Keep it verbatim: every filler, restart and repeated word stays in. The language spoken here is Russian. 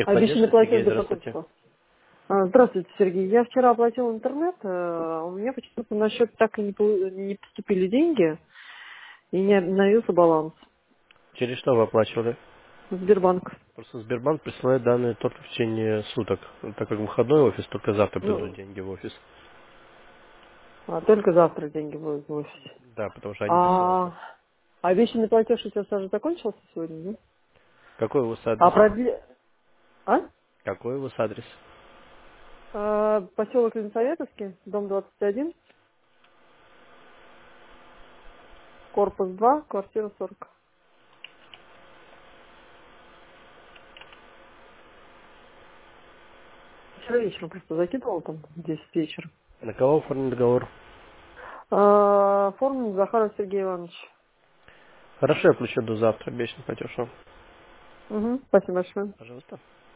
Обещанный Техподдержка, Сергей, платеж до какого здравствуйте. числа? А, Здравствуйте, Сергей. Я вчера оплатил интернет. э, У меня почему-то на счет так и не пол- не поступили деньги, и не обновился баланс. Через что вы оплачивали? Сбербанк. Просто Сбербанк присылает данные только в течение суток. Так как выходной офис, только завтра придут Ну, деньги в офис. а только завтра деньги будут в офисе. Да, потому что они присылают их. А обещанный платеж у тебя уже закончился сегодня, да? Какой у вас А адрес? продли... А? Какой у вас адрес? А, поселок Ленсоветовский, дом двадцать один, корпус два, квартира сорок. Вчера вечером просто закидывал там в десять вечера. На кого оформлен договор? А, Форму Захаров Сергей Иванович. Хорошо, я включу до завтра, обещанный платеж вам. Угу, спасибо большое. Пожалуйста.